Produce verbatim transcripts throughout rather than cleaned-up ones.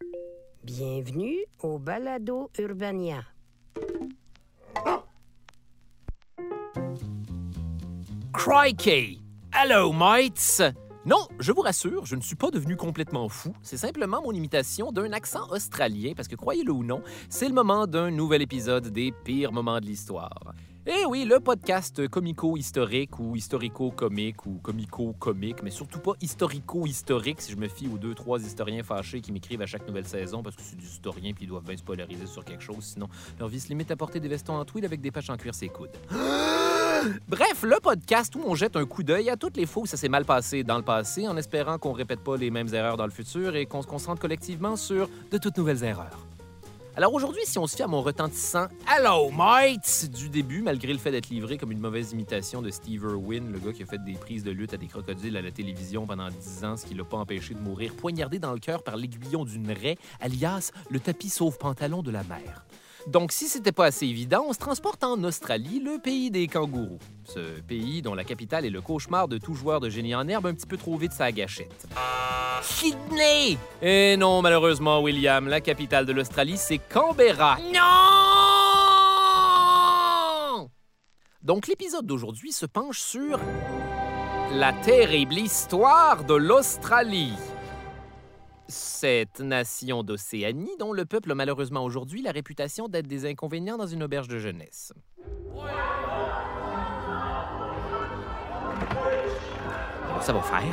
Bienvenue au Balado Urbania. Crikey! Hello, mates! Non, je vous rassure, je ne suis pas devenu complètement fou. C'est simplement mon imitation d'un accent australien, parce que croyez-le ou non, c'est le moment d'un nouvel épisode des pires moments de l'histoire. Eh oui, le podcast comico-historique ou historico-comique ou comico-comique, mais surtout pas historico-historique si je me fie aux deux, trois historiens fâchés qui m'écrivent à chaque nouvelle saison parce que c'est des historiens puis ils doivent bien se polariser sur quelque chose, sinon leur vie se limite à porter des vestons en tweed avec des patchs en cuir ses coudes. Bref, le podcast où on jette un coup d'œil à toutes les fois où ça s'est mal passé dans le passé en espérant qu'on répète pas les mêmes erreurs dans le futur et qu'on se concentre collectivement sur de toutes nouvelles erreurs. Alors aujourd'hui, si on se fie à mon retentissant « Hello, mates » du début, malgré le fait d'être livré comme une mauvaise imitation de Steve Irwin, le gars qui a fait des prises de lutte à des crocodiles à la télévision pendant dix ans, ce qui l'a pas empêché de mourir poignardé dans le cœur par l'aiguillon d'une raie, alias le tapis sauve-pantalon de la mer. Donc, si c'était pas assez évident, on se transporte en Australie, le pays des kangourous. Ce pays dont la capitale est le cauchemar de tout joueur de génie en herbe un petit peu trop vite sa gâchette. Sydney! Eh non, malheureusement, William, la capitale de l'Australie, c'est Canberra. Non! Donc, l'épisode d'aujourd'hui se penche sur la terrible histoire de l'Australie. Cette nation d'Océanie dont le peuple a malheureusement aujourd'hui la réputation d'être des inconvénients dans une auberge de jeunesse. Alors, ça va faire.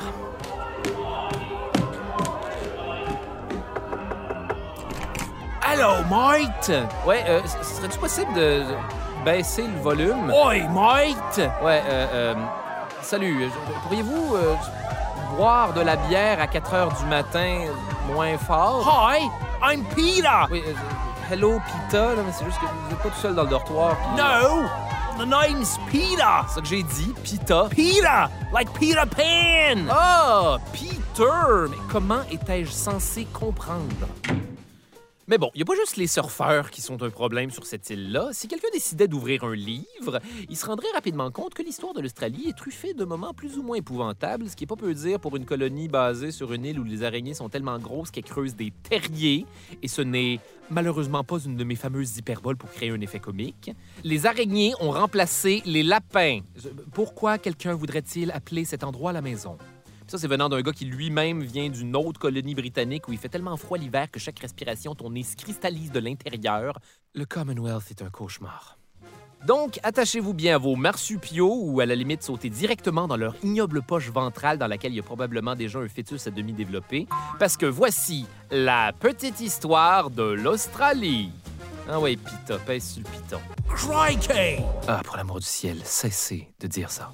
Hello, mate! Ouais, euh, serait-tu possible de baisser le volume? Oi, mate! Ouais, euh, euh, salut, pourriez-vous... Euh, boire de la bière à quatre heures du matin moins fort. Hi, I'm Peter! Oui, euh, hello, Peter, là, mais c'est juste que vous n'êtes pas tout seul dans le dortoir. Pis... No! The name's Peter! C'est ça que j'ai dit, Peter. Peter! Like Peter Pan! Ah, Peter! Mais comment étais-je censé comprendre? Mais bon, il n'y a pas juste les surfeurs qui sont un problème sur cette île-là. Si quelqu'un décidait d'ouvrir un livre, il se rendrait rapidement compte que l'histoire de l'Australie est truffée de moments plus ou moins épouvantables, ce qui est pas peu dire pour une colonie basée sur une île où les araignées sont tellement grosses qu'elles creusent des terriers, et ce n'est malheureusement pas une de mes fameuses hyperboles pour créer un effet comique. Les araignées ont remplacé les lapins. Pourquoi quelqu'un voudrait-il appeler cet endroit la maison? Ça, c'est venant d'un gars qui lui-même vient d'une autre colonie britannique où il fait tellement froid l'hiver que chaque respiration, ton nez se cristallise de l'intérieur. Le Commonwealth est un cauchemar. Donc, attachez-vous bien à vos marsupiaux ou à la limite sautez directement dans leur ignoble poche ventrale dans laquelle il y a probablement déjà un fœtus à demi développé, parce que voici la petite histoire de l'Australie. Ah ouais, Pita, pèse sur le piton. Crikey! Ah, pour l'amour du ciel, cessez de dire ça.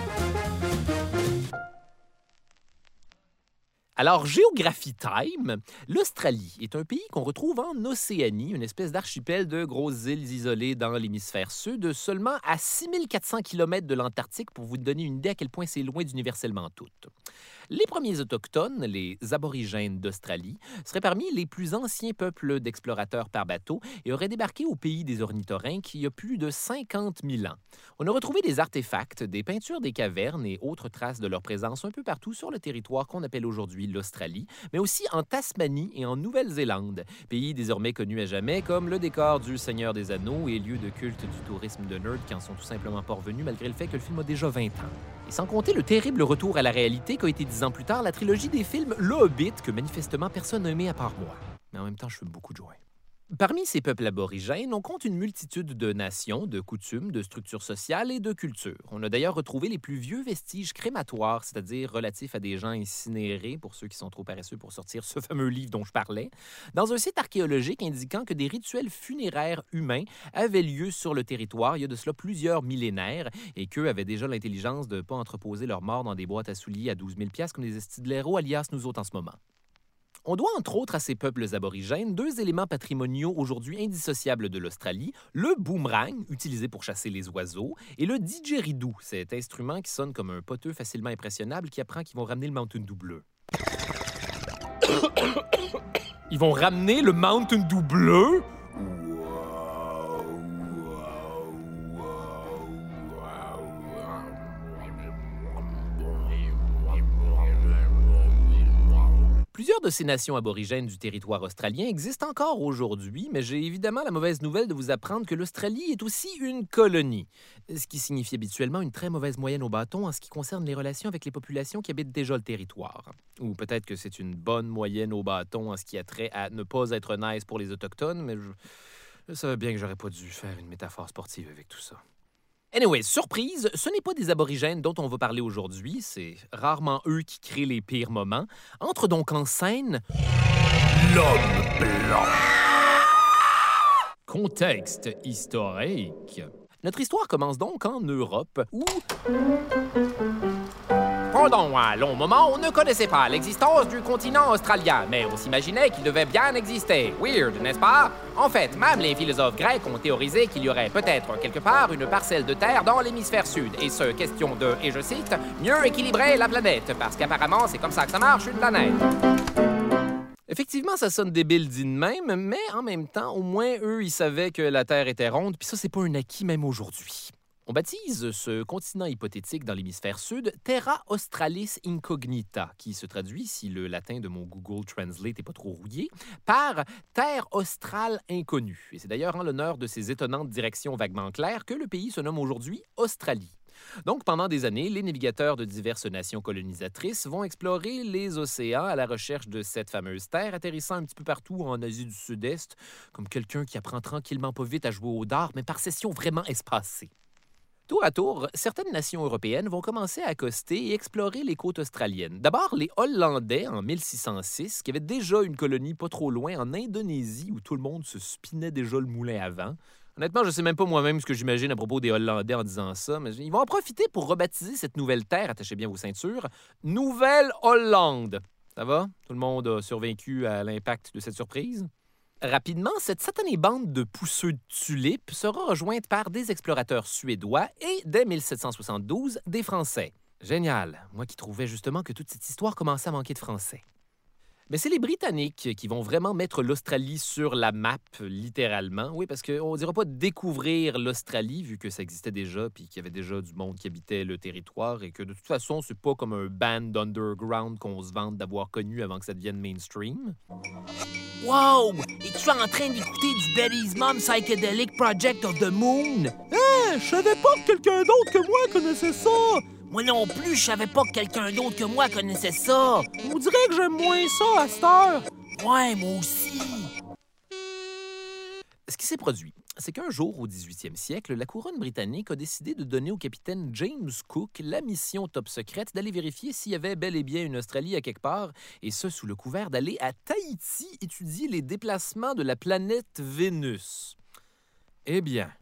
Alors, Géographie Time, l'Australie est un pays qu'on retrouve en Océanie, une espèce d'archipel de grosses îles isolées dans l'hémisphère sud, seulement à six mille quatre cents kilomètres de l'Antarctique pour vous donner une idée à quel point c'est loin d'universellement tout. Les premiers autochtones, les aborigènes d'Australie, seraient parmi les plus anciens peuples d'explorateurs par bateau et auraient débarqué au pays des ornithorynques il y a plus de cinquante mille ans. On a retrouvé des artefacts, des peintures des cavernes et autres traces de leur présence un peu partout sur le territoire qu'on appelle aujourd'hui l'Australie, mais aussi en Tasmanie et en Nouvelle-Zélande, pays désormais connu à jamais comme le décor du Seigneur des Anneaux et lieu de culte du tourisme de nerds qui en sont tout simplement pas revenus malgré le fait que le film a déjà vingt ans. Et sans compter le terrible retour à la réalité qu'a été dix ans plus tard la trilogie des films Le Hobbit que manifestement personne n'a aimé à part moi. Mais en même temps, je fume beaucoup de joints. Parmi ces peuples aborigènes, on compte une multitude de nations, de coutumes, de structures sociales et de cultures. On a d'ailleurs retrouvé les plus vieux vestiges crématoires, c'est-à-dire relatifs à des gens incinérés, pour ceux qui sont trop paresseux pour sortir ce fameux livre dont je parlais, dans un site archéologique indiquant que des rituels funéraires humains avaient lieu sur le territoire il y a de cela plusieurs millénaires et qu'eux avaient déjà l'intelligence de ne pas entreposer leurs morts dans des boîtes à souliers à douze mille dollars comme des estis de l'héros, alias nous autres en ce moment. On doit entre autres à ces peuples aborigènes deux éléments patrimoniaux aujourd'hui indissociables de l'Australie, le boomerang, utilisé pour chasser les oiseaux, et le didgeridoo, cet instrument qui sonne comme un poteux facilement impressionnable qui apprend qu'ils vont ramener le Mountain Dew bleu. Ils vont ramener le Mountain Dew bleu? Plusieurs Plusieurs de ces nations aborigènes du territoire australien existent encore aujourd'hui, mais j'ai évidemment la mauvaise nouvelle de vous apprendre que l'Australie est aussi une colonie, ce qui signifie habituellement une très mauvaise moyenne au bâton en ce qui concerne les relations avec les populations qui habitent déjà le territoire. Ou peut-être que c'est une bonne moyenne au bâton en ce qui a trait à ne pas être nice pour les Autochtones, mais je, je savais bien que j'aurais pas dû faire une métaphore sportive avec tout ça. Anyway, surprise, ce n'est pas des aborigènes dont on va parler aujourd'hui, c'est rarement eux qui créent les pires moments. Entre donc en scène... l'homme blanc. Contexte historique. Notre histoire commence donc en Europe, où... Pendant un long moment, on ne connaissait pas l'existence du continent australien, mais on s'imaginait qu'il devait bien exister. Weird, n'est-ce pas? En fait, même les philosophes grecs ont théorisé qu'il y aurait peut-être quelque part une parcelle de terre dans l'hémisphère sud, et ce, question de, et je cite, « mieux équilibrer la planète », parce qu'apparemment, c'est comme ça que ça marche, une planète. Effectivement, ça sonne débile dit de même, mais en même temps, au moins, eux, ils savaient que la Terre était ronde, puis ça, c'est pas un acquis même aujourd'hui. On baptise ce continent hypothétique dans l'hémisphère sud Terra Australis Incognita, qui se traduit, si le latin de mon Google Translate n'est pas trop rouillé, par Terre australe inconnue. Et c'est d'ailleurs en l'honneur de ces étonnantes directions vaguement claires que le pays se nomme aujourd'hui Australie. Donc, pendant des années, les navigateurs de diverses nations colonisatrices vont explorer les océans à la recherche de cette fameuse terre, atterrissant un petit peu partout en Asie du Sud-Est, comme quelqu'un qui apprend tranquillement pas vite à jouer au dard, mais par session vraiment espacée. Tour à tour, certaines nations européennes vont commencer à accoster et explorer les côtes australiennes. D'abord, les Hollandais, en mille six cent six, qui avaient déjà une colonie pas trop loin en Indonésie, où tout le monde se spinait déjà le moulin à vent. Honnêtement, je sais même pas moi-même ce que j'imagine à propos des Hollandais en disant ça, mais ils vont en profiter pour rebaptiser cette nouvelle terre, attachez bien vos ceintures, Nouvelle-Hollande. Ça va? Tout le monde a survécu à l'impact de cette surprise? Rapidement, cette satanée bande de pousseux de tulipes sera rejointe par des explorateurs suédois et, dès mille sept cent soixante-douze, des Français. Génial, moi qui trouvais justement que toute cette histoire commençait à manquer de français. Mais c'est les Britanniques qui vont vraiment mettre l'Australie sur la map, littéralement. Oui, parce qu'on ne dira pas découvrir l'Australie, vu que ça existait déjà, puis qu'il y avait déjà du monde qui habitait le territoire, et que de toute façon, c'est pas comme un band underground qu'on se vante d'avoir connu avant que ça devienne mainstream. Wow! Es-tu en train d'écouter du Betty's Mom Psychedelic Project of the Moon? Hé! Je savais pas que quelqu'un d'autre que moi connaissait ça! Moi non plus, je savais pas que quelqu'un d'autre que moi connaissait ça. On dirait que j'aime moins ça à cette heure. Ouais, moi aussi. Ce qui s'est produit, c'est qu'un jour, au dix-huitième siècle, la couronne britannique a décidé de donner au capitaine James Cook la mission top secrète d'aller vérifier s'il y avait bel et bien une Australie à quelque part, et ce, sous le couvert d'aller à Tahiti étudier les déplacements de la planète Vénus. Eh bien...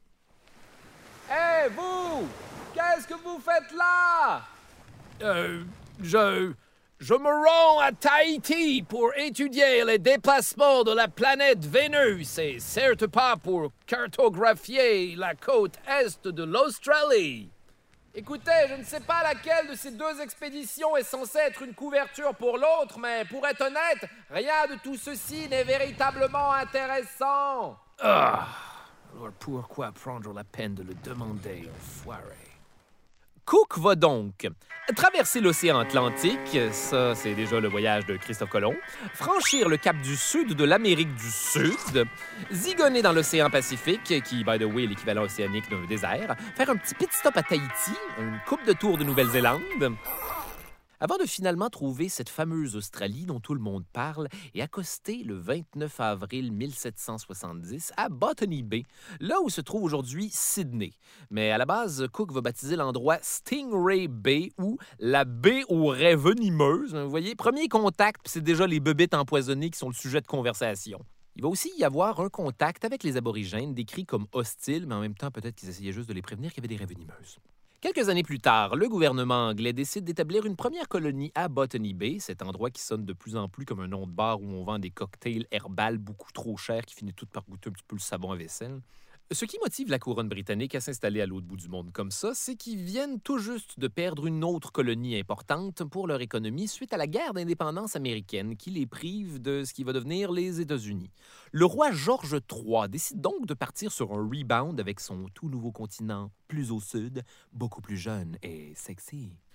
Hé, hey, vous! Qu'est-ce que vous faites là? Euh, je... Je me rends à Tahiti pour étudier les déplacements de la planète Vénus et certes pas pour cartographier la côte est de l'Australie. Écoutez, je ne sais pas laquelle de ces deux expéditions est censée être une couverture pour l'autre, mais pour être honnête, rien de tout ceci n'est véritablement intéressant. Ah, alors pourquoi prendre la peine de le demander, enfoiré? Cook va donc traverser l'océan Atlantique, ça c'est déjà le voyage de Christophe Colomb, franchir le cap du sud de l'Amérique du Sud, zigonner dans l'océan Pacifique, qui, by the way, est l'équivalent océanique d'un désert, faire un petit pit stop à Tahiti, une coupe de tour de Nouvelle-Zélande, avant de finalement trouver cette fameuse Australie dont tout le monde parle et accoster le vingt-neuf avril mille sept cent soixante-dix à Botany Bay, là où se trouve aujourd'hui Sydney. Mais à la base, Cook va baptiser l'endroit Stingray Bay ou la baie aux raies venimeuses. Vous voyez, premier contact, puis c'est déjà les bebites empoisonnées qui sont le sujet de conversation. Il va aussi y avoir un contact avec les aborigènes décrits comme hostiles, mais en même temps, peut-être qu'ils essayaient juste de les prévenir qu'il y avait des raies venimeuses. Quelques années plus tard, le gouvernement anglais décide d'établir une première colonie à Botany Bay, cet endroit qui sonne de plus en plus comme un nom de bar où on vend des cocktails herbales beaucoup trop chers qui finissent tout par goûter un petit peu le savon à vaisselle. Ce qui motive la couronne britannique à s'installer à l'autre bout du monde comme ça, c'est qu'ils viennent tout juste de perdre une autre colonie importante pour leur économie suite à la guerre d'indépendance américaine qui les prive de ce qui va devenir les États-Unis. Le roi George trois décide donc de partir sur un rebound avec son tout nouveau continent plus au sud, beaucoup plus jeune et sexy.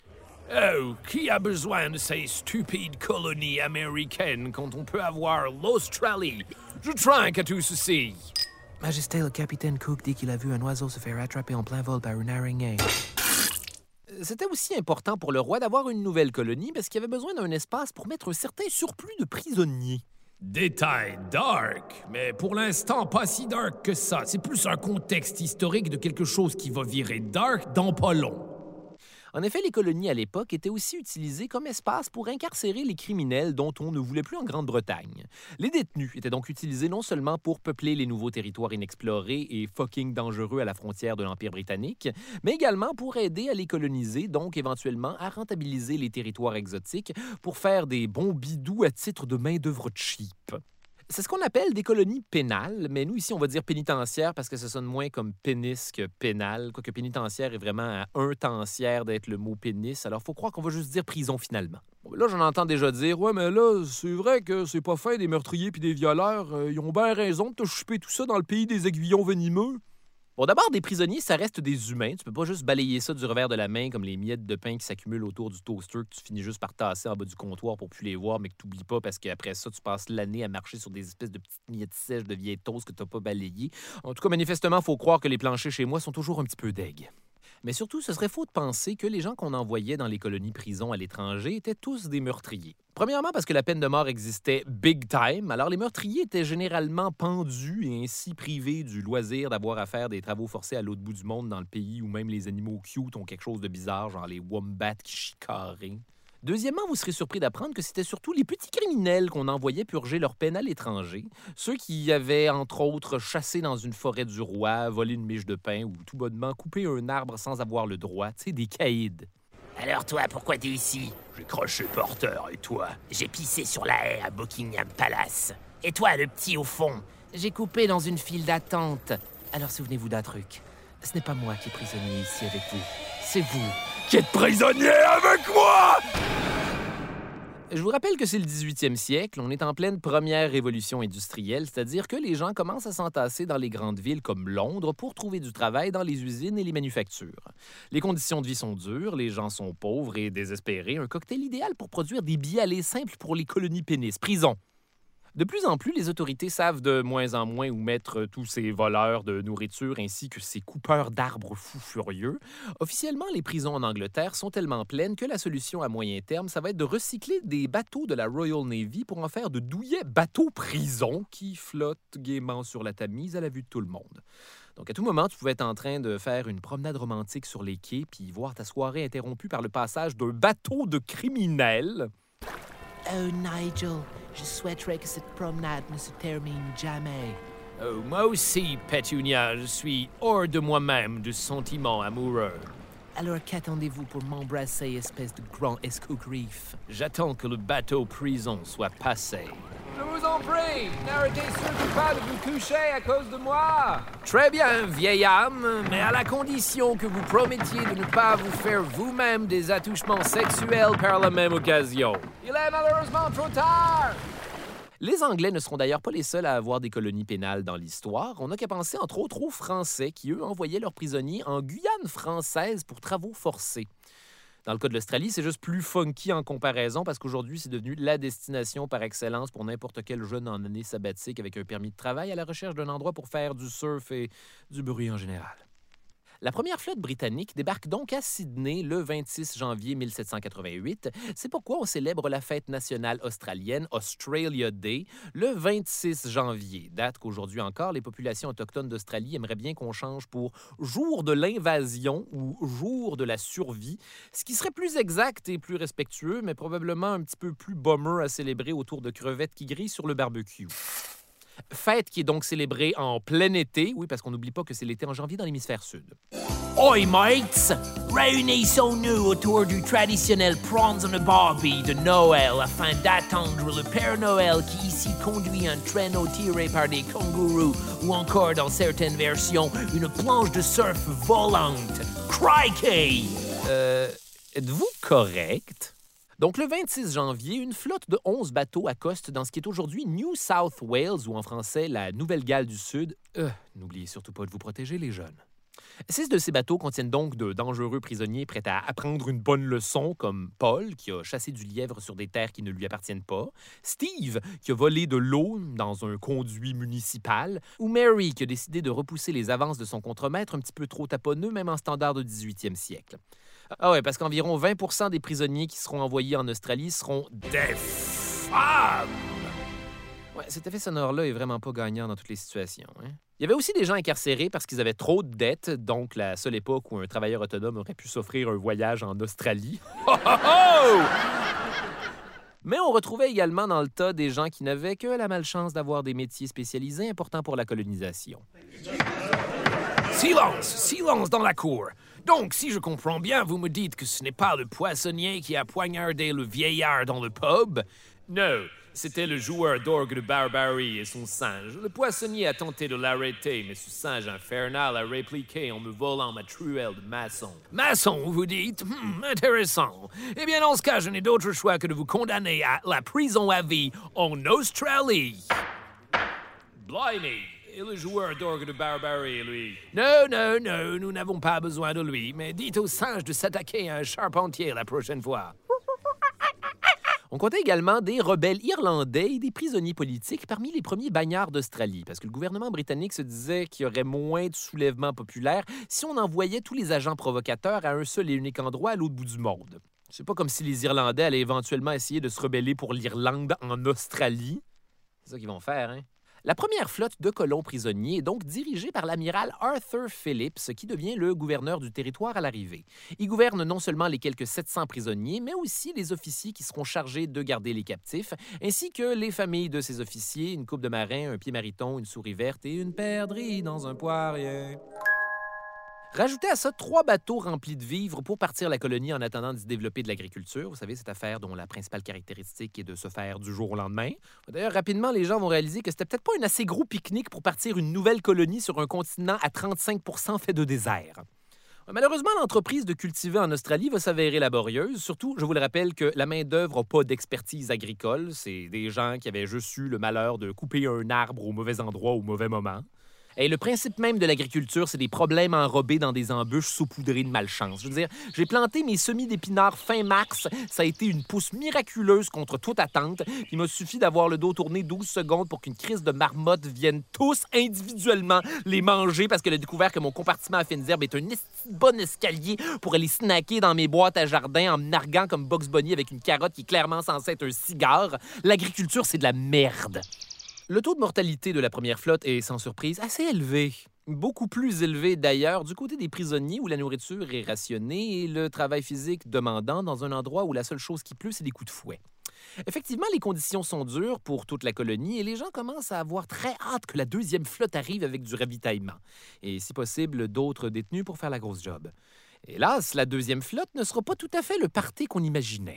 Oh, qui a besoin de ces stupides colonies américaines quand on peut avoir l'Australie? Je trinque à tout ceci. Majesté, le capitaine Cook dit qu'il a vu un oiseau se faire attraper en plein vol par une araignée. C'était aussi important pour le roi d'avoir une nouvelle colonie parce qu'il avait besoin d'un espace pour mettre un certain surplus de prisonniers. Détail dark, mais pour l'instant pas si dark que ça. C'est plus un contexte historique de quelque chose qui va virer dark dans pas long. En effet, les colonies à l'époque étaient aussi utilisées comme espace pour incarcérer les criminels dont on ne voulait plus en Grande-Bretagne. Les détenus étaient donc utilisés non seulement pour peupler les nouveaux territoires inexplorés et fucking dangereux à la frontière de l'Empire britannique, mais également pour aider à les coloniser, donc éventuellement à rentabiliser les territoires exotiques pour faire des bons bidous à titre de main-d'œuvre cheap. C'est ce qu'on appelle des colonies pénales, mais nous, ici, on va dire pénitentiaire parce que ça sonne moins comme pénis que pénal, quoique pénitentiaire est vraiment à un tensière d'être le mot pénis, alors faut croire qu'on va juste dire prison finalement. Bon, là, j'en entends déjà dire « Ouais, mais là, c'est vrai que c'est pas fin des meurtriers puis des violeurs, euh, ils ont bien raison de te choper tout ça dans le pays des aiguillons venimeux. » Bon, d'abord, des prisonniers, ça reste des humains. Tu peux pas juste balayer ça du revers de la main comme les miettes de pain qui s'accumulent autour du toaster que tu finis juste par tasser en bas du comptoir pour plus les voir, mais que tu oublies pas parce qu'après ça, tu passes l'année à marcher sur des espèces de petites miettes sèches de vieilles toast que t'as pas balayées. En tout cas, manifestement, faut croire que les planchers chez moi sont toujours un petit peu deg. Mais surtout, ce serait faux de penser que les gens qu'on envoyait dans les colonies-prisons à l'étranger étaient tous des meurtriers. Premièrement, parce que la peine de mort existait big time, alors les meurtriers étaient généralement pendus et ainsi privés du loisir d'avoir à faire des travaux forcés à l'autre bout du monde dans le pays où même les animaux cute ont quelque chose de bizarre, genre les wombats qui chicarrent. Deuxièmement, vous serez surpris d'apprendre que c'était surtout les petits criminels qu'on envoyait purger leur peine à l'étranger. Ceux qui avaient, entre autres, chassé dans une forêt du roi, volé une miche de pain ou tout bonnement coupé un arbre sans avoir le droit. Tu sais, des caïds. Alors toi, pourquoi t'es ici? J'ai craché par terre, et toi? J'ai pissé sur la haie à Buckingham Palace. Et toi, le petit au fond? J'ai coupé dans une file d'attente. Alors souvenez-vous d'un truc. Ce n'est pas moi qui est prisonnier ici avec vous. C'est vous qui êtes prisonnier avec moi! Je vous rappelle que c'est le dix-huitième siècle, on est en pleine première révolution industrielle, c'est-à-dire que les gens commencent à s'entasser dans les grandes villes comme Londres pour trouver du travail dans les usines et les manufactures. Les conditions de vie sont dures, les gens sont pauvres et désespérés, un cocktail idéal pour produire des billets allés simples pour les colonies pénis, prison. De plus en plus, les autorités savent de moins en moins où mettre tous ces voleurs de nourriture ainsi que ces coupeurs d'arbres fous furieux. Officiellement, les prisons en Angleterre sont tellement pleines que la solution à moyen terme, ça va être de recycler des bateaux de la Royal Navy pour en faire de douillets bateaux-prisons qui flottent gaiement sur la Tamise à la vue de tout le monde. Donc, à tout moment, tu pouvais être en train de faire une promenade romantique sur les quais puis voir ta soirée interrompue par le passage d'un bateau de criminels. Oh, Nigel, je souhaiterais que cette promenade ne se termine jamais. Oh, moi aussi, Pétunia, je suis hors de moi-même de sentiments amoureux. Alors qu'attendez-vous pour m'embrasser, espèce de grand escogriffe? J'attends que le bateau prison soit passé. Je vous en prie, n'arrêtez surtout pas de vous coucher à cause de moi. Très bien, vieille âme, mais à la condition que vous promettiez de ne pas vous faire vous-même des attouchements sexuels par la même occasion. Il est malheureusement trop tard. Les Anglais ne seront d'ailleurs pas les seuls à avoir des colonies pénales dans l'histoire. On n'a qu'à penser entre autres aux Français qui, eux, envoyaient leurs prisonniers en Guyane française pour travaux forcés. Dans le cas de l'Australie, c'est juste plus funky en comparaison parce qu'aujourd'hui, c'est devenu la destination par excellence pour n'importe quel jeune en année sabbatique avec un permis de travail à la recherche d'un endroit pour faire du surf et du bruit en général. La première flotte britannique débarque donc à Sydney le vingt-six janvier mille sept cent quatre-vingt-huit. C'est pourquoi on célèbre la fête nationale australienne Australia Day le vingt-six janvier, date qu'aujourd'hui encore, les populations autochtones d'Australie aimeraient bien qu'on change pour jour de l'invasion ou jour de la survie, ce qui serait plus exact et plus respectueux, mais probablement un petit peu plus bummer à célébrer autour de crevettes qui grillent sur le barbecue. Fête qui est donc célébrée en plein été, oui, parce qu'on n'oublie pas que c'est l'été en janvier dans l'hémisphère sud. Oi, mates! Réunissons-nous autour du traditionnel prawns on a barbie de Noël afin d'attendre le Père Noël qui ici conduit un traîneau tiré par des kangourous ou encore, dans certaines versions, une planche de surf volante. Crikey! Euh, êtes-vous correct? Donc, le vingt-six janvier, une flotte de onze bateaux accoste dans ce qui est aujourd'hui New South Wales, ou en français, la Nouvelle-Galles du Sud. Euh, n'oubliez surtout pas de vous protéger, les jeunes. Six de ces bateaux contiennent donc de dangereux prisonniers prêts à apprendre une bonne leçon, comme Paul, qui a chassé du lièvre sur des terres qui ne lui appartiennent pas, Steve, qui a volé de l'eau dans un conduit municipal, ou Mary, qui a décidé de repousser les avances de son contremaître un petit peu trop taponneux, même en standard du dix-huitième siècle. Ah ouais, parce qu'environ vingt pour cent des prisonniers qui seront envoyés en Australie seront des femmes! Ouais, cet effet sonore-là est vraiment pas gagnant dans toutes les situations. Hein? Il y avait aussi des gens incarcérés parce qu'ils avaient trop de dettes, donc la seule époque où un travailleur autonome aurait pu s'offrir un voyage en Australie. Ho, ho, ho! Mais on retrouvait également dans le tas des gens qui n'avaient que la malchance d'avoir des métiers spécialisés importants pour la colonisation. Silence! Silence dans la cour! Donc, si je comprends bien, vous me dites que ce n'est pas le poissonnier qui a poignardé le vieillard dans le pub? Non, c'était le joueur d'orgue de Barbarie et son singe. Le poissonnier a tenté de l'arrêter, mais ce singe infernal a répliqué en me volant ma truelle de maçon. Maçon, vous dites? Hmm, intéressant. Eh bien, dans ce cas, je n'ai d'autre choix que de vous condamner à la prison à vie en Australie. Blimey! Et le joueur d'orgue de Barbarie, lui? Non, non, non, nous n'avons pas besoin de lui, mais dites au singe de s'attaquer à un charpentier la prochaine fois. On comptait également des rebelles irlandais et des prisonniers politiques parmi les premiers bagnards d'Australie, parce que le gouvernement britannique se disait qu'il y aurait moins de soulèvements populaires si on envoyait tous les agents provocateurs à un seul et unique endroit à l'autre bout du monde. C'est pas comme si les Irlandais allaient éventuellement essayer de se rebeller pour l'Irlande en Australie. C'est ça qu'ils vont faire, hein? La première flotte de colons prisonniers est donc dirigée par l'amiral Arthur Phillips, qui devient le gouverneur du territoire à l'arrivée. Il gouverne non seulement les quelques sept cents prisonniers, mais aussi les officiers qui seront chargés de garder les captifs, ainsi que les familles de ces officiers, une coupe de marins, un pied mariton, une souris verte et une perdrix dans un poirier. Rajoutez à ça trois bateaux remplis de vivres pour partir la colonie en attendant d'y développer de l'agriculture. Vous savez, cette affaire dont la principale caractéristique est de se faire du jour au lendemain. D'ailleurs, rapidement, les gens vont réaliser que c'était peut-être pas un assez gros pique-nique pour partir une nouvelle colonie sur un continent à trente-cinq pour cent fait de désert. Malheureusement, l'entreprise de cultiver en Australie va s'avérer laborieuse. Surtout, je vous le rappelle que la main-d'œuvre n'a pas d'expertise agricole. C'est des gens qui avaient juste eu le malheur de couper un arbre au mauvais endroit au mauvais moment. Et le principe même de l'agriculture, c'est des problèmes enrobés dans des embûches saupoudrées de malchance. Je veux dire, j'ai planté mes semis d'épinards fin mars. Ça a été une pousse miraculeuse contre toute attente. Il m'a suffi d'avoir le dos tourné douze secondes pour qu'une crise de marmotte vienne tous individuellement les manger parce qu'elle a découvert que mon compartiment à fines herbes est un bon escalier pour aller snacker dans mes boîtes à jardin en me narguant comme Bugs Bunny avec une carotte qui est clairement censée être un cigare. L'agriculture, c'est de la merde. Le taux de mortalité de la première flotte est, sans surprise, assez élevé. Beaucoup plus élevé, d'ailleurs, du côté des prisonniers où la nourriture est rationnée et le travail physique demandant dans un endroit où la seule chose qui pleut, c'est des coups de fouet. Effectivement, les conditions sont dures pour toute la colonie et les gens commencent à avoir très hâte que la deuxième flotte arrive avec du ravitaillement. Et, si possible, d'autres détenus pour faire la grosse job. Hélas, la deuxième flotte ne sera pas tout à fait le party qu'on imaginait.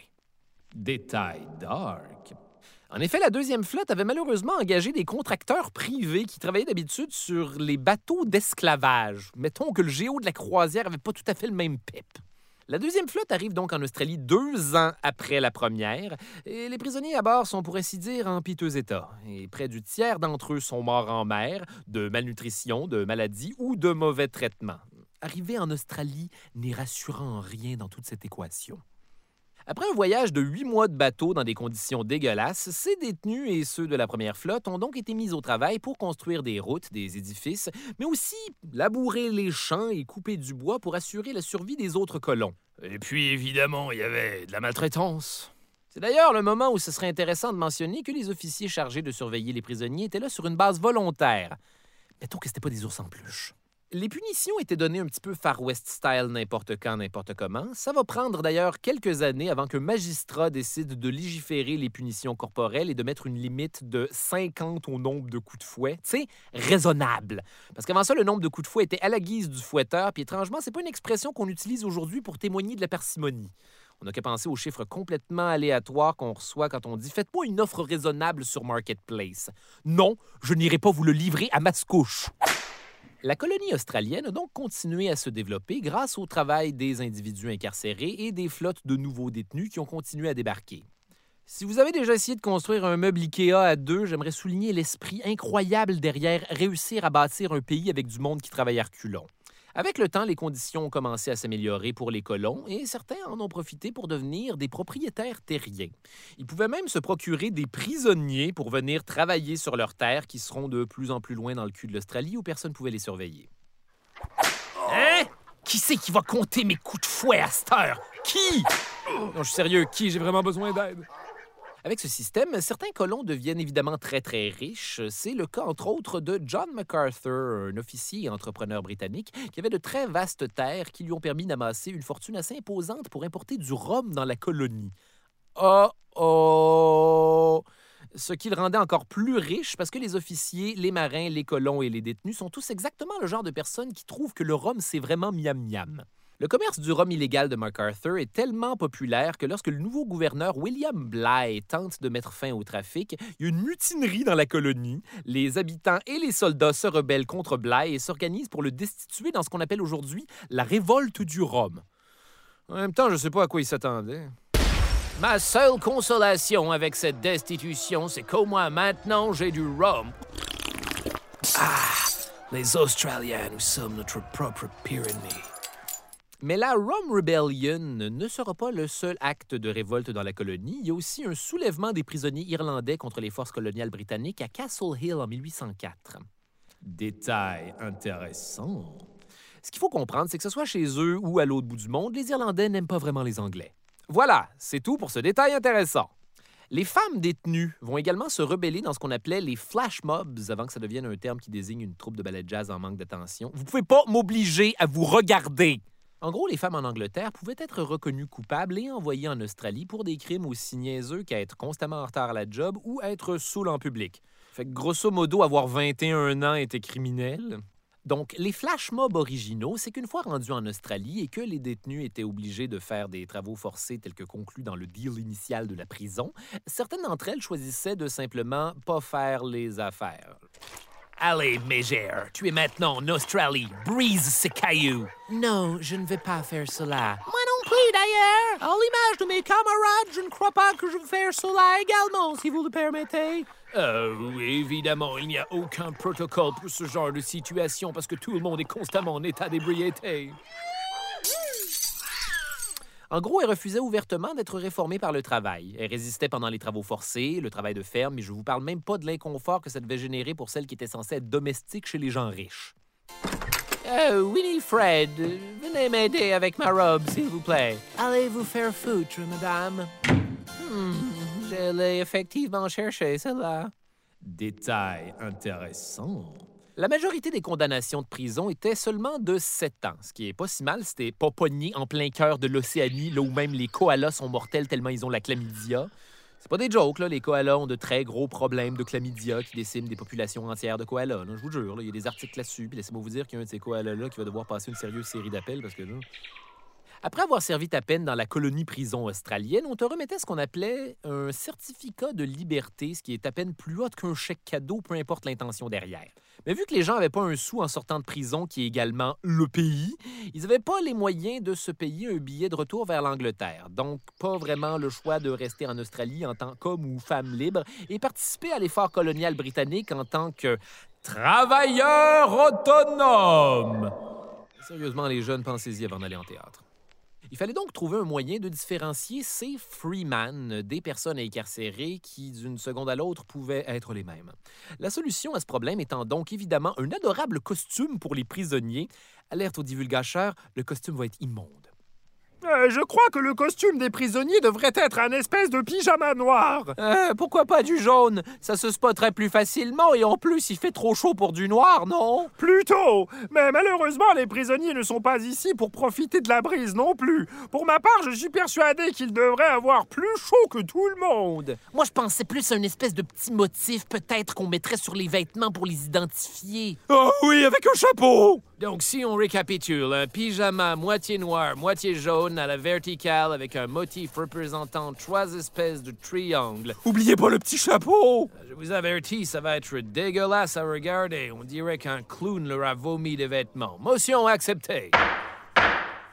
Détail dark. En effet, la deuxième flotte avait malheureusement engagé des contracteurs privés qui travaillaient d'habitude sur les bateaux d'esclavage. Mettons que le géo de la croisière n'avait pas tout à fait le même pep. La deuxième flotte arrive donc en Australie deux ans après la première, et les prisonniers à bord sont pour ainsi dire en piteux état. Et près du tiers d'entre eux sont morts en mer, de malnutrition, de maladie ou de mauvais traitements. Arriver en Australie n'est rassurant en rien dans toute cette équation. Après un voyage de huit mois de bateau dans des conditions dégueulasses, ces détenus et ceux de la première flotte ont donc été mis au travail pour construire des routes, des édifices, mais aussi labourer les champs et couper du bois pour assurer la survie des autres colons. Et puis, évidemment, il y avait de la maltraitance. C'est d'ailleurs le moment où ce serait intéressant de mentionner que les officiers chargés de surveiller les prisonniers étaient là sur une base volontaire. Mettons que c'était pas des ours en peluche. Les punitions étaient données un petit peu Far West style n'importe quand, n'importe comment. Ça va prendre d'ailleurs quelques années avant qu'un magistrat décide de légiférer les punitions corporelles et de mettre une limite de cinquante au nombre de coups de fouet. Tu sais, raisonnable. Parce qu'avant ça, le nombre de coups de fouet était à la guise du fouetteur, puis étrangement, c'est pas une expression qu'on utilise aujourd'hui pour témoigner de la parcimonie. On n'a qu'à penser aux chiffres complètement aléatoires qu'on reçoit quand on dit « Faites-moi une offre raisonnable sur Marketplace. » Non, je n'irai pas vous le livrer à Mascouche. La colonie australienne a donc continué à se développer grâce au travail des individus incarcérés et des flottes de nouveaux détenus qui ont continué à débarquer. Si vous avez déjà essayé de construire un meuble Ikea à deux, j'aimerais souligner l'esprit incroyable derrière réussir à bâtir un pays avec du monde qui travaille à reculons. Avec le temps, les conditions ont commencé à s'améliorer pour les colons et certains en ont profité pour devenir des propriétaires terriens. Ils pouvaient même se procurer des prisonniers pour venir travailler sur leurs terres qui seront de plus en plus loin dans le cul de l'Australie où personne ne pouvait les surveiller. Hein? Qui c'est qui va compter mes coups de fouet à cette heure? Qui? Non, je suis sérieux, qui? J'ai vraiment besoin d'aide. Avec ce système, certains colons deviennent évidemment très, très riches. C'est le cas, entre autres, de John MacArthur, un officier et entrepreneur britannique qui avait de très vastes terres qui lui ont permis d'amasser une fortune assez imposante pour importer du rhum dans la colonie. Oh, oh! Ce qui le rendait encore plus riche parce que les officiers, les marins, les colons et les détenus sont tous exactement le genre de personnes qui trouvent que le rhum, c'est vraiment miam-miam. Le commerce du rhum illégal de MacArthur est tellement populaire que lorsque le nouveau gouverneur William Bligh tente de mettre fin au trafic, il y a une mutinerie dans la colonie. Les habitants et les soldats se rebellent contre Bligh et s'organisent pour le destituer dans ce qu'on appelle aujourd'hui la révolte du rhum. En même temps, je ne sais pas à quoi ils s'attendaient. Ma seule consolation avec cette destitution, c'est qu'au moins maintenant, j'ai du rhum. Ah, les Australiens, nous sommes notre propre pyrénées. Mais la Rum Rebellion ne sera pas le seul acte de révolte dans la colonie. Il y a aussi un soulèvement des prisonniers irlandais contre les forces coloniales britanniques à Castle Hill en mille huit cent quatre. Détail intéressant. Ce qu'il faut comprendre, c'est que ce soit chez eux ou à l'autre bout du monde, les Irlandais n'aiment pas vraiment les Anglais. Voilà, c'est tout pour ce détail intéressant. Les femmes détenues vont également se rebeller dans ce qu'on appelait les flash mobs, avant que ça devienne un terme qui désigne une troupe de ballet jazz en manque d'attention. Vous pouvez pas m'obliger à vous regarder! En gros, les femmes en Angleterre pouvaient être reconnues coupables et envoyées en Australie pour des crimes aussi niaiseux qu'à être constamment en retard à la job ou être saoul en public. Fait que grosso modo, avoir vingt et un ans était criminel. Donc, les flash mobs originaux, c'est qu'une fois rendus en Australie et que les détenus étaient obligés de faire des travaux forcés tels que conclus dans le deal initial de la prison, certaines d'entre elles choisissaient de simplement pas faire les affaires. Allez, mégère, tu es maintenant en Australie. Brise ces cailloux. Non, je ne vais pas faire cela. Moi non plus, d'ailleurs. À l'image de mes camarades, je ne crois pas que je vais faire cela également, si vous le permettez. Euh, oui, évidemment, il n'y a aucun protocole pour ce genre de situation parce que tout le monde est constamment en état d'ébriété. En gros, elle refusait ouvertement d'être réformée par le travail. Elle résistait pendant les travaux forcés, le travail de ferme, mais je vous parle même pas de l'inconfort que ça devait générer pour celles qui étaient censées être domestiques chez les gens riches. Oh, Winifred, venez m'aider avec ma robe, s'il vous plaît. Allez vous faire foutre, madame. Hmm, je l'ai effectivement cherché, celle-là. Détail intéressant. La majorité des condamnations de prison étaient seulement de sept ans, ce qui est pas si mal, c'était pas pogné en plein cœur de l'Océanie, là où même les koalas sont mortels tellement ils ont la chlamydia. C'est pas des jokes, là, les koalas ont de très gros problèmes de chlamydia qui déciment des populations entières de koalas. Là, je vous jure, il y a des articles là-dessus, puis laissez-moi vous dire qu'il y a un de ces koalas-là qui va devoir passer une sérieuse série d'appels parce que là... Après avoir servi ta peine dans la colonie-prison australienne, on te remettait ce qu'on appelait un certificat de liberté, ce qui est à peine plus haut qu'un chèque cadeau, peu importe l'intention derrière. Mais vu que les gens n'avaient pas un sou en sortant de prison, qui est également le pays, ils n'avaient pas les moyens de se payer un billet de retour vers l'Angleterre. Donc, pas vraiment le choix de rester en Australie en tant qu'homme ou femme libre et participer à l'effort colonial britannique en tant que travailleur autonome. Sérieusement, les jeunes, pensez-y avant d'aller en théâtre. Il fallait donc trouver un moyen de différencier ces freeman des personnes incarcérées qui, d'une seconde à l'autre, pouvaient être les mêmes. La solution à ce problème étant donc évidemment un adorable costume pour les prisonniers. Alerte aux divulgateurs, le costume va être immonde. Euh, je crois que le costume des prisonniers devrait être un espèce de pyjama noir. Euh, pourquoi pas du jaune? Ça se spotterait plus facilement et en plus, il fait trop chaud pour du noir, non? Plutôt. Mais malheureusement, les prisonniers ne sont pas ici pour profiter de la brise non plus. Pour ma part, je suis persuadé qu'ils devraient avoir plus chaud que tout le monde. Moi, je pensais plus à une espèce de petit motif, peut-être qu'on mettrait sur les vêtements pour les identifier. Oh oui, avec un chapeau! Donc, si on récapitule, un pyjama moitié noir, moitié jaune à la verticale avec un motif représentant trois espèces de triangles. Oubliez pas le petit chapeau! Je vous avertis, ça va être dégueulasse à regarder. On dirait qu'un clown leur a vomi des vêtements. Motion acceptée.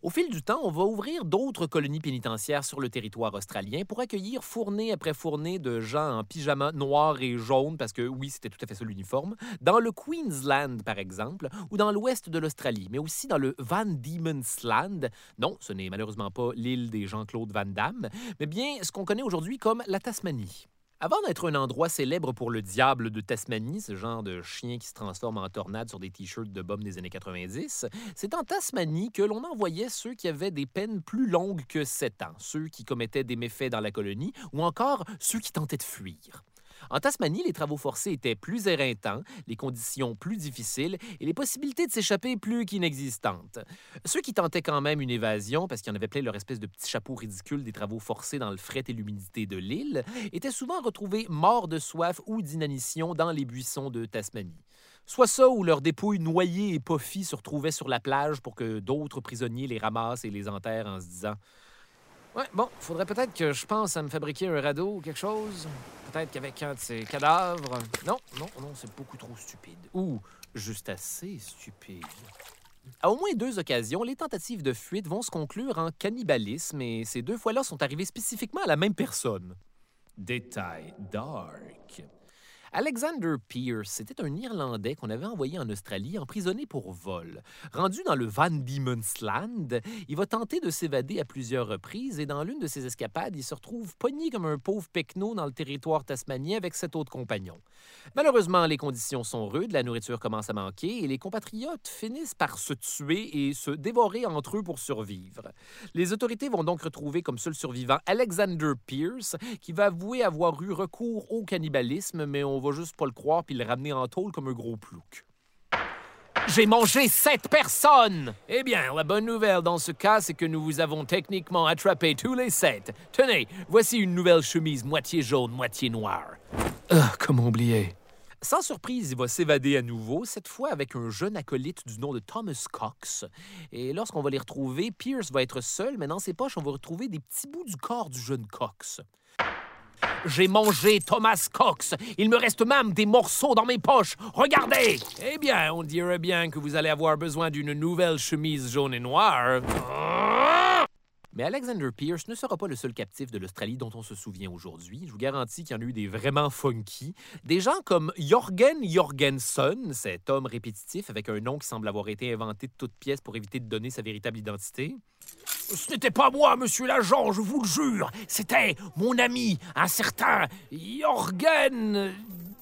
Au fil du temps, on va ouvrir d'autres colonies pénitentiaires sur le territoire australien pour accueillir fournée après fournée de gens en pyjama noir et jaune, parce que oui, c'était tout à fait ça l'uniforme, dans le Queensland, par exemple, ou dans l'ouest de l'Australie, mais aussi dans le Van Diemen's Land. Non, ce n'est malheureusement pas l'île des Jean-Claude Van Damme, mais bien ce qu'on connaît aujourd'hui comme la Tasmanie. Avant d'être un endroit célèbre pour le diable de Tasmanie, ce genre de chien qui se transforme en tornade sur des t-shirts de bum des années quatre-vingt-dix, c'est en Tasmanie que l'on envoyait ceux qui avaient des peines plus longues que sept ans, ceux qui commettaient des méfaits dans la colonie ou encore ceux qui tentaient de fuir. En Tasmanie, les travaux forcés étaient plus éreintants, les conditions plus difficiles et les possibilités de s'échapper plus qu'inexistantes. Ceux qui tentaient quand même une évasion, parce qu'il y en avait plein leur espèce de petits chapeaux ridicules des travaux forcés dans le fret et l'humidité de l'île, étaient souvent retrouvés morts de soif ou d'inanition dans les buissons de Tasmanie. Soit ça ou leurs dépouilles noyées et poffies se retrouvaient sur la plage pour que d'autres prisonniers les ramassent et les enterrent en se disant « Ouais, bon, faudrait peut-être que je pense à me fabriquer un radeau ou quelque chose. Peut-être qu'avec un de ces cadavres... » Non, non, non, c'est beaucoup trop stupide. Ou juste assez stupide. À au moins deux occasions, les tentatives de fuite vont se conclure en cannibalisme et ces deux fois-là sont arrivées spécifiquement à la même personne. Détail dark. Alexander Pierce, c'était un Irlandais qu'on avait envoyé en Australie emprisonné pour vol. Rendu dans le Van Diemen's Land, il va tenter de s'évader à plusieurs reprises et dans l'une de ses escapades, il se retrouve pogné comme un pauvre pecno dans le territoire tasmanien avec sept autres compagnons. Malheureusement, les conditions sont rudes, la nourriture commence à manquer et les compatriotes finissent par se tuer et se dévorer entre eux pour survivre. Les autorités vont donc retrouver comme seul survivant Alexander Pierce, qui va avouer avoir eu recours au cannibalisme, mais on va juste pas le croire puis le ramener en tôle comme un gros plouc. J'ai mangé sept personnes! Eh bien, la bonne nouvelle dans ce cas, c'est que nous vous avons techniquement attrapé tous les sept. Tenez, voici une nouvelle chemise moitié jaune, moitié noire. Ah, comment oublier? Sans surprise, il va s'évader à nouveau, cette fois avec un jeune acolyte du nom de Thomas Cox. Et lorsqu'on va les retrouver, Pierce va être seul, mais dans ses poches, on va retrouver des petits bouts du corps du jeune Cox. J'ai mangé Thomas Cox. Il me reste même des morceaux dans mes poches. Regardez! Eh bien, on dirait bien que vous allez avoir besoin d'une nouvelle chemise jaune et noire. Mais Alexander Pierce ne sera pas le seul captif de l'Australie dont on se souvient aujourd'hui. Je vous garantis qu'il y en a eu des vraiment funky. Des gens comme Jörgen Jorgensen, cet homme répétitif avec un nom qui semble avoir été inventé de toutes pièces pour éviter de donner sa véritable identité. Ce n'était pas moi, monsieur l'agent, je vous le jure. C'était mon ami, un certain Jörgen...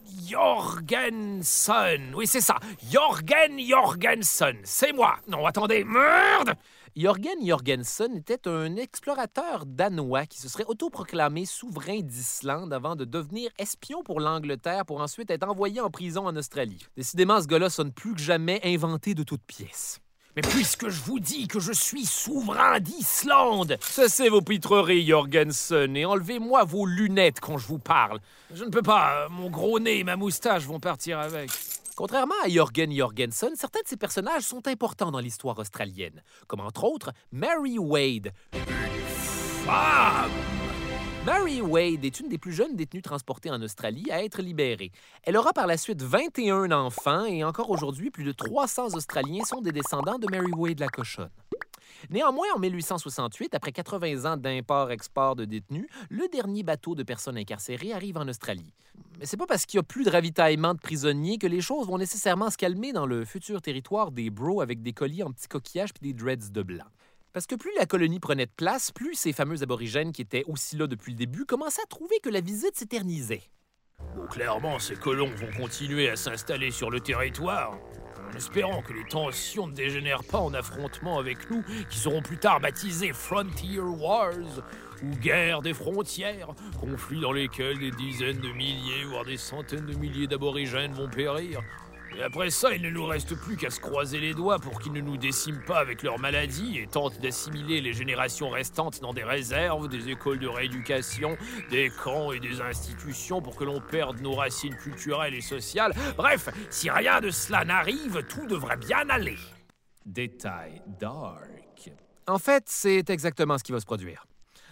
Jorgensen. Oui, c'est ça. Jörgen Jorgensen. C'est moi. Non, attendez. Merde! Jörgen Jorgensen était un explorateur danois qui se serait autoproclamé souverain d'Islande avant de devenir espion pour l'Angleterre pour ensuite être envoyé en prison en Australie. Décidément, ce gars-là sonne plus que jamais inventé de toutes pièces. Mais puisque je vous dis que je suis souverain d'Islande... Cessez vos pitreries, Jorgensen, et enlevez-moi vos lunettes quand je vous parle. Je ne peux pas. Mon gros nez et ma moustache vont partir avec. Contrairement à Jörgen Jorgensen, certains de ces personnages sont importants dans l'histoire australienne, comme entre autres Mary Wade. Une femme! Mary Wade est une des plus jeunes détenues transportées en Australie à être libérée. Elle aura par la suite vingt et un enfants et encore aujourd'hui, plus de trois cents Australiens sont des descendants de Mary Wade la cochonne. Néanmoins, en mille huit cent soixante-huit, après quatre-vingts ans d'import-export de détenus, le dernier bateau de personnes incarcérées arrive en Australie. Mais c'est pas parce qu'il n'y a plus de ravitaillement de prisonniers que les choses vont nécessairement se calmer dans le futur territoire des Bros avec des colis en petits coquillages puis des dreads de blanc. Parce que plus la colonie prenait de place, plus ces fameux aborigènes qui étaient aussi là depuis le début commençaient à trouver que la visite s'éternisait. Bon, clairement, ces colons vont continuer à s'installer sur le territoire, en espérant que les tensions ne dégénèrent pas en affrontements avec nous, qui seront plus tard baptisés Frontier Wars, ou guerre des frontières, conflits dans lesquels des dizaines de milliers, voire des centaines de milliers d'aborigènes vont périr. Et après ça, il ne nous reste plus qu'à se croiser les doigts pour qu'ils ne nous déciment pas avec leurs maladies et tentent d'assimiler les générations restantes dans des réserves, des écoles de rééducation, des camps et des institutions pour que l'on perde nos racines culturelles et sociales. Bref, si rien de cela n'arrive, tout devrait bien aller. Détail dark. En fait, c'est exactement ce qui va se produire.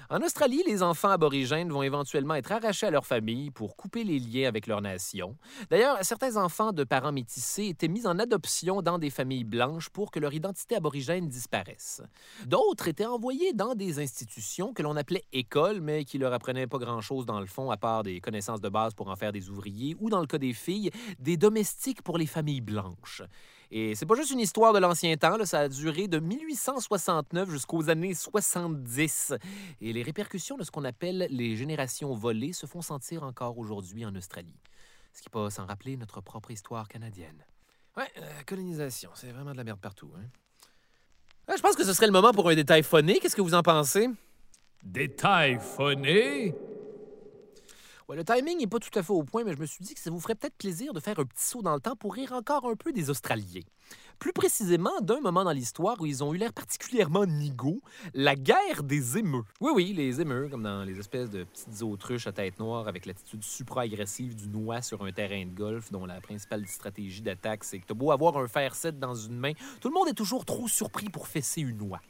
En Australie, les enfants aborigènes vont éventuellement être arrachés à leur famille pour couper les liens avec leur nation. D'ailleurs, certains enfants de parents métissés étaient mis en adoption dans des familles blanches pour que leur identité aborigène disparaisse. D'autres étaient envoyés dans des institutions que l'on appelait écoles, mais qui leur apprenaient pas grand-chose dans le fond, à part des connaissances de base pour en faire des ouvriers, ou dans le cas des filles, des domestiques pour les familles blanches. Et c'est pas juste une histoire de l'ancien temps, là, ça a duré de mille huit cent soixante-neuf jusqu'aux années soixante-dix. Et les répercussions de ce qu'on appelle les générations volées se font sentir encore aujourd'hui en Australie. Ce qui peut s'en rappeler notre propre histoire canadienne. Ouais, la colonisation, c'est vraiment de la merde partout. Hein? Ouais, je pense que ce serait le moment pour un détail phoné. Qu'est-ce que vous en pensez? Détail phoné? Ouais, le timing n'est pas tout à fait au point, mais je me suis dit que ça vous ferait peut-être plaisir de faire un petit saut dans le temps pour rire encore un peu des Australiens. Plus précisément, d'un moment dans l'histoire où ils ont eu l'air particulièrement nigauds, la guerre des émeux. Oui, oui, les émeux, comme dans les espèces de petites autruches à tête noire avec l'attitude supra-agressive du noix sur un terrain de golf, dont la principale stratégie d'attaque, c'est que t'as beau avoir un fer sept dans une main, tout le monde est toujours trop surpris pour fesser une noix.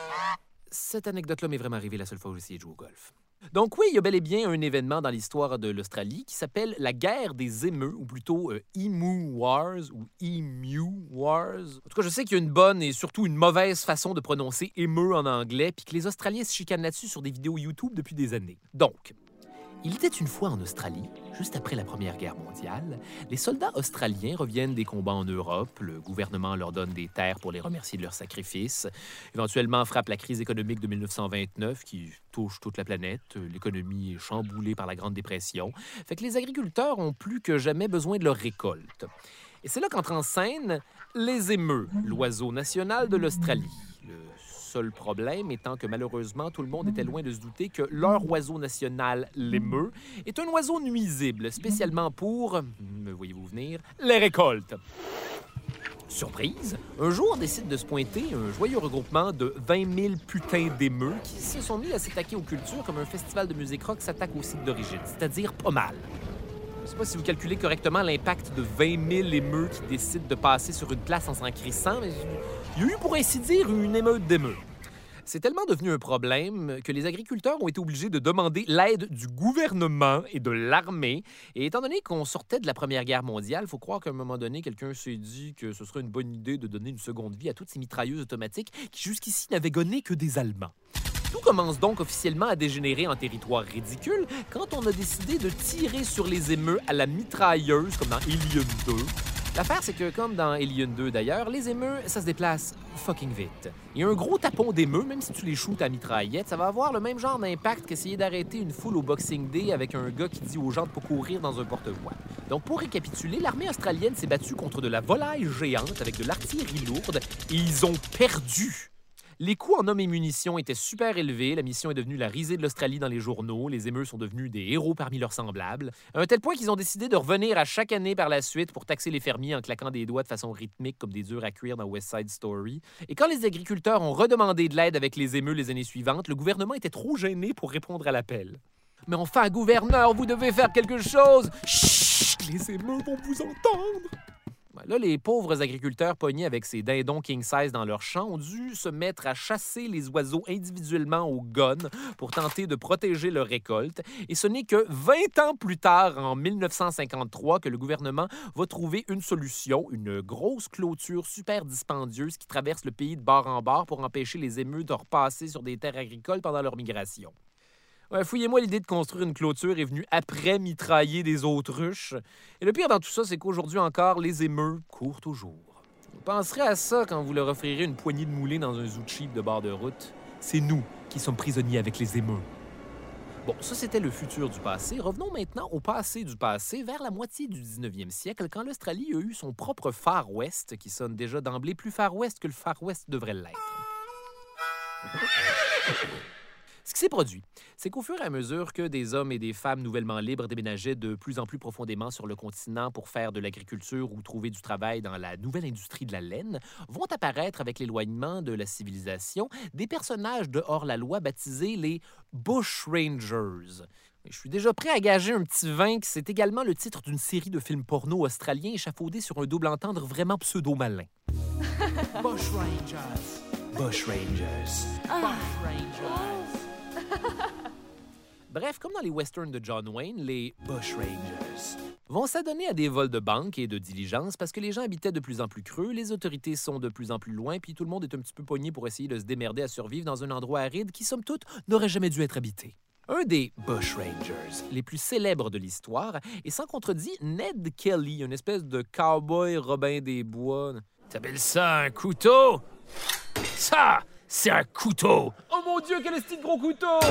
Cette anecdote-là m'est vraiment arrivée la seule fois où j'ai essayé de jouer au golf. Donc oui, il y a bel et bien un événement dans l'histoire de l'Australie qui s'appelle la guerre des émeux, ou plutôt euh, Emu Wars, ou Emu Wars. En tout cas, je sais qu'il y a une bonne et surtout une mauvaise façon de prononcer émeu en anglais, puis que les Australiens se chicanent là-dessus sur des vidéos YouTube depuis des années. Donc, il était une fois en Australie, juste après la Première Guerre mondiale, les soldats australiens reviennent des combats en Europe, le gouvernement leur donne des terres pour les remercier de leurs sacrifices, éventuellement frappe la crise économique de mille neuf cent vingt-neuf qui touche toute la planète, l'économie est chamboulée par la Grande Dépression, fait que les agriculteurs ont plus que jamais besoin de leur récolte. Et c'est là qu'entre en scène les émeux, l'oiseau national de l'Australie. Le seul problème étant que malheureusement, tout le monde était loin de se douter que leur oiseau national, l'émeu, est un oiseau nuisible, spécialement pour, me voyez-vous venir, les récoltes. Surprise, un jour décide de se pointer un joyeux regroupement de vingt mille putains d'émeux qui se sont mis à s'attaquer aux cultures comme un festival de musique rock s'attaque au site d'origine, c'est-à-dire pas mal. Je ne sais pas si vous calculez correctement l'impact de vingt mille émeux qui décident de passer sur une place en s'en crissant, mais il y a eu, pour ainsi dire, une émeute d'émeux. C'est tellement devenu un problème que les agriculteurs ont été obligés de demander l'aide du gouvernement et de l'armée. Et étant donné qu'on sortait de la Première Guerre mondiale, il faut croire qu'à un moment donné, quelqu'un s'est dit que ce serait une bonne idée de donner une seconde vie à toutes ces mitrailleuses automatiques qui jusqu'ici n'avaient gonné que des Allemands. Tout commence donc officiellement à dégénérer en territoire ridicule quand on a décidé de tirer sur les émeux à la mitrailleuse, comme dans Alien deux. L'affaire, c'est que, comme dans Alien deux d'ailleurs, les émeux, ça se déplace fucking vite. Il y a un gros tapon d'émeux, même si tu les shoots à mitraillette, ça va avoir le même genre d'impact qu'essayer d'arrêter une foule au Boxing Day avec un gars qui dit aux gens de pas courir dans un porte-voix. Donc, pour récapituler, l'armée australienne s'est battue contre de la volaille géante avec de l'artillerie lourde et ils ont perdu. Les coûts en hommes et munitions étaient super élevés. La mission est devenue la risée de l'Australie dans les journaux. Les émeux sont devenus des héros parmi leurs semblables. À un tel point qu'ils ont décidé de revenir à chaque année par la suite pour taxer les fermiers en claquant des doigts de façon rythmique comme des œufs à cuire dans West Side Story. Et quand les agriculteurs ont redemandé de l'aide avec les émeux les années suivantes, le gouvernement était trop gêné pour répondre à l'appel. Mais enfin, gouverneur, vous devez faire quelque chose! Chut! Les émeux vont vous entendre! Là, les pauvres agriculteurs pognés avec ces dindons king-size dans leurs champs ont dû se mettre à chasser les oiseaux individuellement au gun pour tenter de protéger leur récolte. Et ce n'est que vingt ans plus tard, en mille neuf cent cinquante-trois, que le gouvernement va trouver une solution, une grosse clôture super dispendieuse qui traverse le pays de bord en bord pour empêcher les émeux de repasser sur des terres agricoles pendant leur migration. Ouais, fouillez-moi, l'idée de construire une clôture est venue après mitrailler des autruches. Et le pire dans tout ça, c'est qu'aujourd'hui encore, les émeux courent toujours. Vous penserez à ça quand vous leur offrirez une poignée de moulins dans un zoo cheap de bord de route. C'est nous qui sommes prisonniers avec les émeux. Bon, ça, c'était le futur du passé. Revenons maintenant au passé du passé, vers la moitié du dix-neuvième siècle, quand l'Australie a eu son propre Far West, qui sonne déjà d'emblée plus Far West que le Far West devrait l'être. Ce qui s'est produit, c'est qu'au fur et à mesure que des hommes et des femmes nouvellement libres déménageaient de plus en plus profondément sur le continent pour faire de l'agriculture ou trouver du travail dans la nouvelle industrie de la laine, vont apparaître avec l'éloignement de la civilisation des personnages de hors-la-loi baptisés les Bush Rangers. Je suis déjà prêt à gager un petit vin que c'est également le titre d'une série de films porno australiens échafaudés sur un double entendre vraiment pseudo-malin. Bush Rangers. Bush Rangers. Bush Rangers. Bref, comme dans les westerns de John Wayne, les Bush Rangers vont s'adonner à des vols de banques et de diligences parce que les gens habitaient de plus en plus creux, les autorités sont de plus en plus loin, puis tout le monde est un petit peu pogné pour essayer de se démerder à survivre dans un endroit aride qui, somme toute, n'aurait jamais dû être habité. Un des Bush Rangers les plus célèbres de l'histoire est sans contredit Ned Kelly, une espèce de cowboy Robin des Bois. T'appelles ça un couteau? Ça, c'est un couteau! Oh mon Dieu, quel est-ce gros couteau!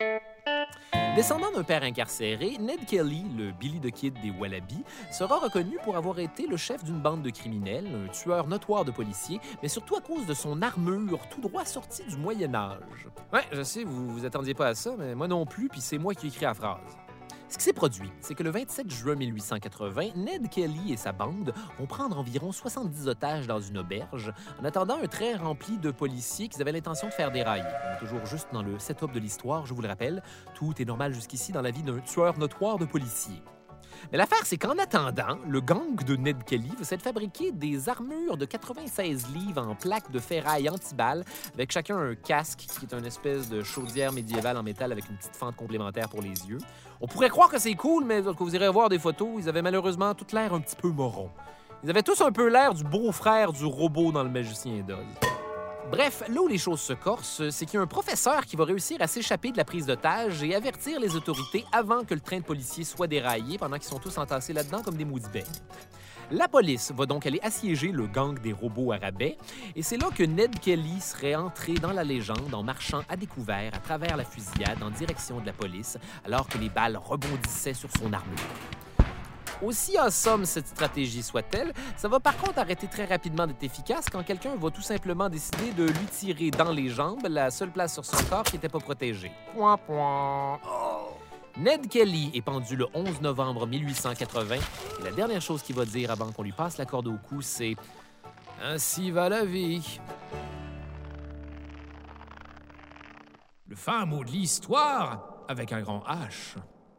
Descendant d'un père incarcéré, Ned Kelly, le Billy the Kid des Wallabies, sera reconnu pour avoir été le chef d'une bande de criminels, un tueur notoire de policiers, mais surtout à cause de son armure tout droit sortie du Moyen Âge. Ouais, je sais, vous vous attendiez pas à ça, mais moi non plus, puis c'est moi qui ai écrit la phrase. Ce qui s'est produit, c'est que le vingt-sept juin mille huit cent quatre-vingts, Ned Kelly et sa bande vont prendre environ soixante-dix otages dans une auberge en attendant un train rempli de policiers qu'ils avaient l'intention de faire dérailler. On est toujours juste dans le setup de l'histoire, je vous le rappelle. Tout est normal jusqu'ici dans la vie d'un tueur notoire de policiers. Mais l'affaire, c'est qu'en attendant, le gang de Ned Kelly va s'être fabriqué des armures de quatre-vingt-seize livres en plaques de ferraille anti-balles, avec chacun un casque qui est une espèce de chaudière médiévale en métal avec une petite fente complémentaire pour les yeux. On pourrait croire que c'est cool, mais quand vous irez voir des photos, ils avaient malheureusement toute l'air un petit peu moron. Ils avaient tous un peu l'air du beau-frère du robot dans Le Magicien d'Oz. Bref, là où les choses se corsent, c'est qu'il y a un professeur qui va réussir à s'échapper de la prise d'otage et avertir les autorités avant que le train de policiers soit déraillé pendant qu'ils sont tous entassés là-dedans comme des maudits becs. La police va donc aller assiéger le gang des robots à rabais et c'est là que Ned Kelly serait entré dans la légende en marchant à découvert à travers la fusillade en direction de la police alors que les balles rebondissaient sur son armure. Aussi en somme cette stratégie soit-elle, ça va par contre arrêter très rapidement d'être efficace quand quelqu'un va tout simplement décider de lui tirer dans les jambes, la seule place sur son corps qui n'était pas protégée. Point, point. Oh. Ned Kelly est pendu le onze novembre mille huit cent quatre-vingts et la dernière chose qu'il va dire avant qu'on lui passe la corde au cou, c'est « Ainsi va la vie ». Le fin mot de l'histoire avec un grand H.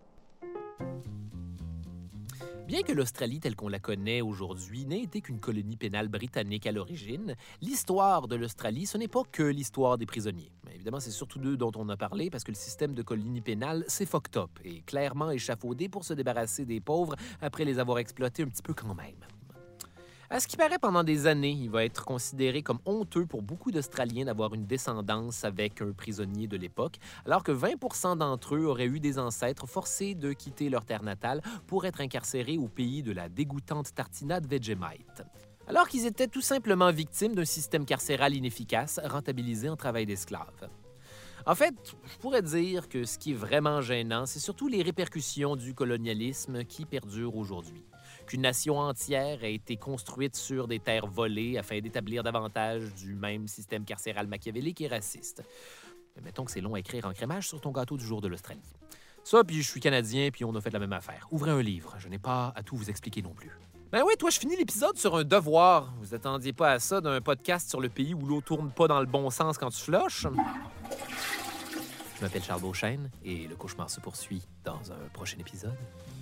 Bien que l'Australie telle qu'on la connaît aujourd'hui n'ait été qu'une colonie pénale britannique à l'origine, l'histoire de l'Australie, ce n'est pas que l'histoire des prisonniers. Mais évidemment, c'est surtout d'eux dont on a parlé parce que le système de colonie pénale, c'est fucked up et clairement échafaudé pour se débarrasser des pauvres après les avoir exploités un petit peu quand même. À ce qui paraît, pendant des années, il va être considéré comme honteux pour beaucoup d'Australiens d'avoir une descendance avec un prisonnier de l'époque, alors que vingt pour cent d'entre eux auraient eu des ancêtres forcés de quitter leur terre natale pour être incarcérés au pays de la dégoûtante tartinade Vegemite. Alors qu'ils étaient tout simplement victimes d'un système carcéral inefficace, rentabilisé en travail d'esclaves. En fait, je pourrais dire que ce qui est vraiment gênant, c'est surtout les répercussions du colonialisme qui perdurent aujourd'hui. Qu'une nation entière a été construite sur des terres volées afin d'établir davantage du même système carcéral machiavélique et raciste. Mais mettons que c'est long à écrire en crémage sur ton gâteau du jour de l'Australie. Ça, puis je suis Canadien, puis on a fait la même affaire. Ouvrez un livre, je n'ai pas à tout vous expliquer non plus. Ben oui, toi, je finis l'épisode sur un devoir. Vous attendiez pas à ça d'un podcast sur le pays où l'eau tourne pas dans le bon sens quand tu flushes? Je m'appelle Charles Beauchesne et le cauchemar se poursuit dans un prochain épisode.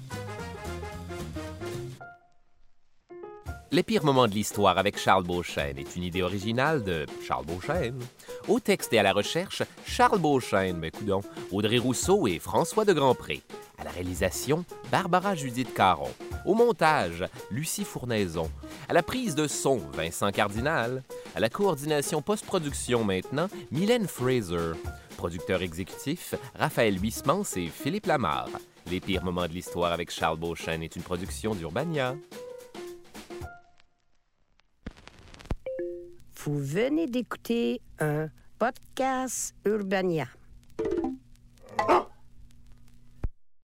Les pires moments de l'histoire avec Charles Beauchesne est une idée originale de Charles Beauchesne. Au texte et à la recherche, Charles Beauchesne, mais coudonc, Audrey Rousseau et François de Grandpré. À la réalisation, Barbara Judith Caron. Au montage, Lucie Fournaison. À la prise de son, Vincent Cardinal. À la coordination post-production maintenant, Mylène Fraser. Producteur exécutif, Raphaël Huismans et Philippe Lamarre. Les pires moments de l'histoire avec Charles Beauchesne est une production d'Urbania. Vous venez d'écouter un podcast Urbania.